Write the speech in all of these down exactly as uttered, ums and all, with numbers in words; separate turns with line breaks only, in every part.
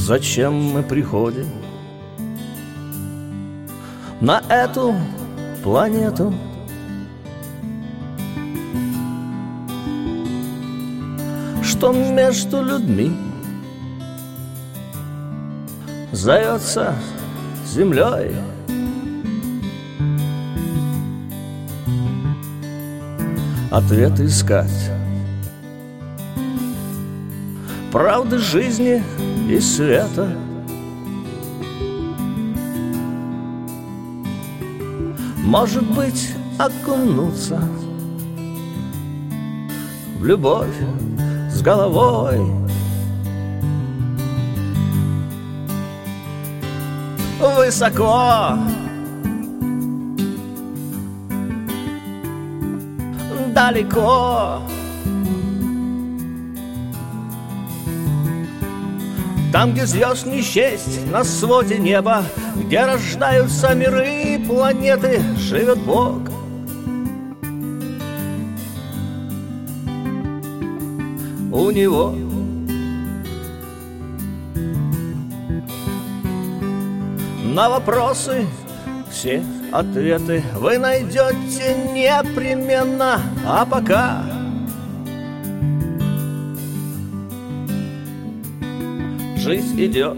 зачем мы приходим на эту планету. Что между людьми зовется землей. Ответ искать, правды жизни и света. Может быть, окунуться в любовь с головой. Высоко, далеко, там, где звезд не счесть на своде неба, где рождаются миры и планеты, живет Бог. У Него на вопросы все ответы вы найдете непременно. А пока жизнь идет.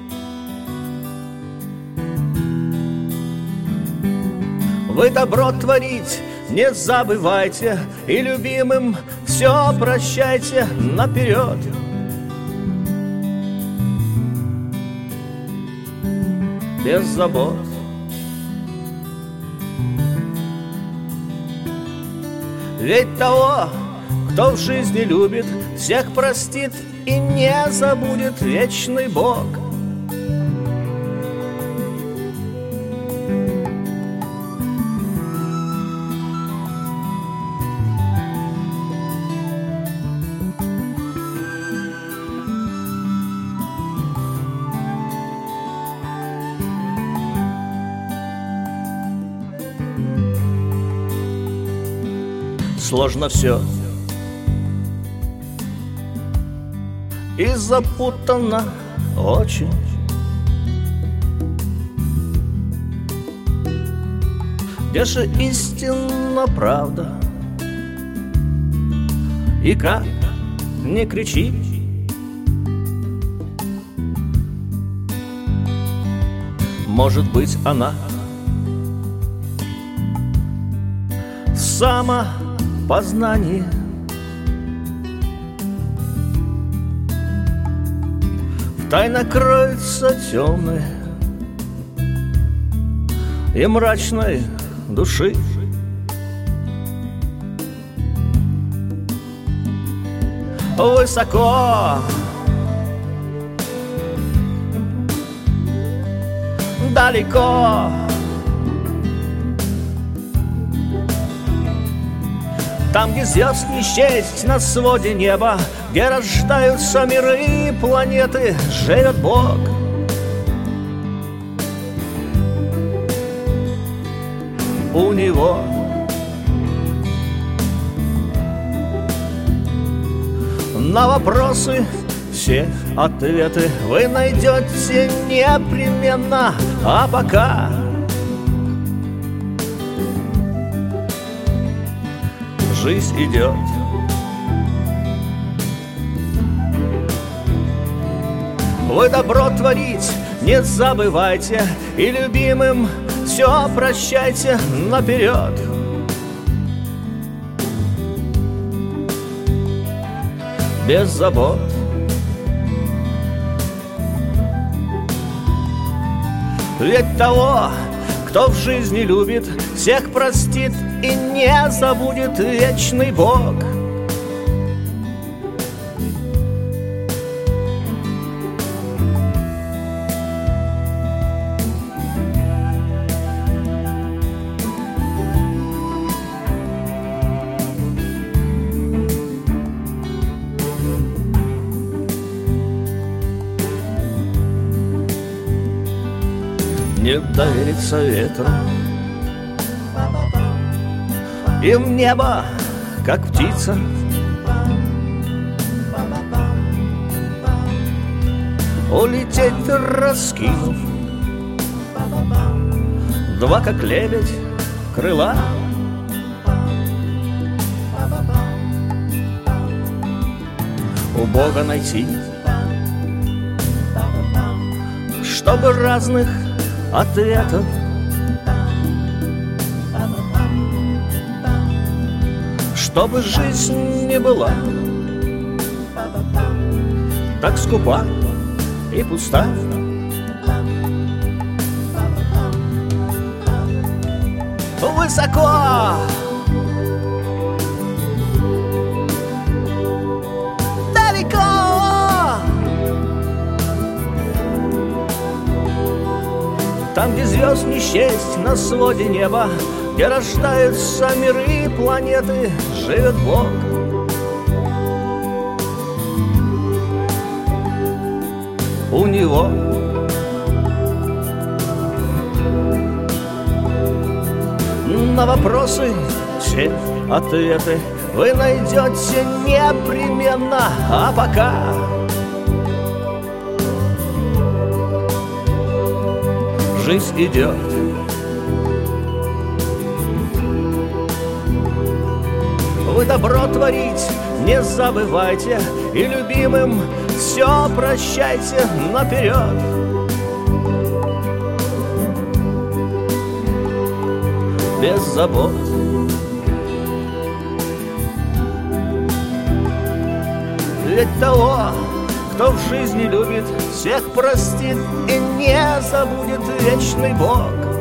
Вы добро творить не забывайте, и любимым все прощайте наперед. Без забот. Ведь того, кто в жизни любит, всех простит и не забудет вечный Бог. Сложно все и запутанно очень. Где же истинна правда? И как не кричи? Может быть, она в самопознании, тайна кроется темной и мрачной души. Высоко, далеко, там, где звезд не счесть на своде неба, где рождаются миры и планеты, живет Бог. У Него на вопросы все ответы вы найдете непременно. А пока жизнь идет. Вы добро творить не забывайте, и любимым все прощайте наперед. Без забот. Ведь того, кто в жизни любит, всех простит и не забудет вечный Бог. Не довериться ветру и в небо, как птица, улететь раскинув два, как лебедь, крыла. У Бога найти, чтобы разных ответов чтобы жизнь не была так скупа и пуста. Высоко далеко там, где звезд не счесть на своде неба, где рождаются миры и планеты, живет Бог. У Него на вопросы все ответы вы найдете непременно, а пока жизнь идет. Вы добро творить не забывайте, и любимым все прощайте наперед. Без забот. Ведь того, кто в жизни любит, всех простит и не забудет вечный Бог.